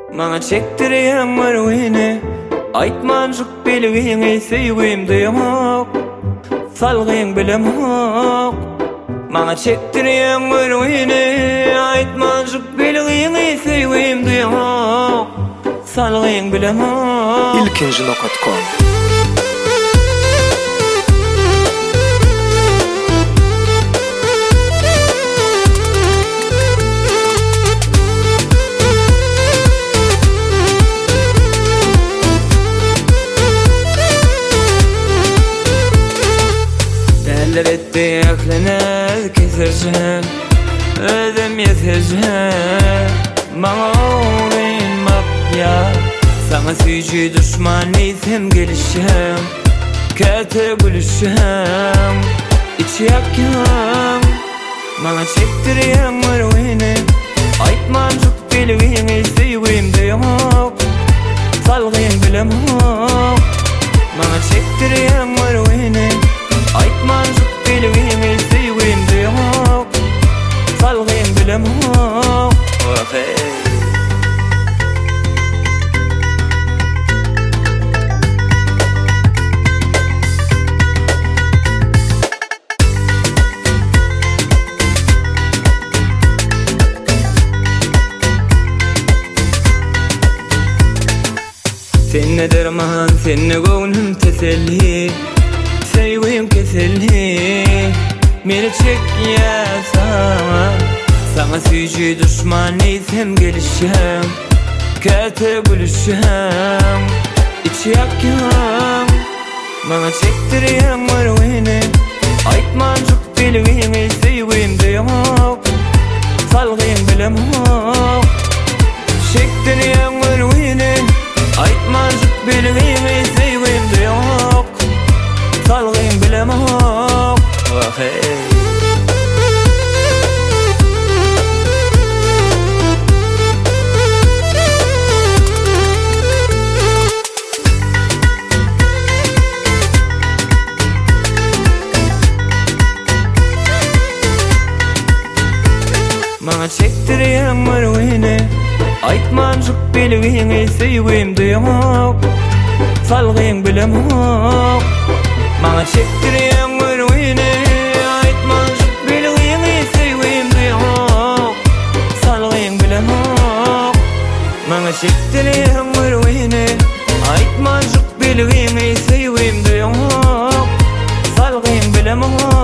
Maňa çekdirýän merwini aýtmanjyk belgiňi seýgimde ýok. Salgyň bilem hok. Maňa çekdirýän merwini aýtmanjyk belgiňi seýgimde ýok. Salgyň bilem hok. ilkinji.com Elbette yaklanır kesersen Özüm yetersen Bana uğraymak ya Sana süyücü düşman neysem gelişem Kötü gülüşem İçi yakyan Bana çektirýän merwini aýtmanjyk belgiňi seýgimde ýok. Salgyň bilem hok. Bana çektirýän merwini aýtmanjyk belgiňi seýgimde ýok. Salgyň bilem hok. Senne derman, senne göwnüm teselli Seýgim keselli Meni çek ýa-sama Sana süýjü düşman neysem gelişem Kötü gülüşem İçi yakyan Bana çektirýän merwini aýtmanjyk belgiňi seýgimde ýok. Salgyň bilem hok. Çektirýän merwini aýtmanjyk belgiňi seýgimde ýok. Salgyň bilem hok. Maňa çektirýän merwini aýtmanjyk belgiňi seýgimde ýok. Salgyň bilem hok. Maňa çektirýän merwini aýtmanjyk belgiňi seýgimde ýok. Salgyň bilem hok. Maňa çektirýän merwini aýtmanjyk belgiňi seýgimde ýok. Salgyň bilem hok.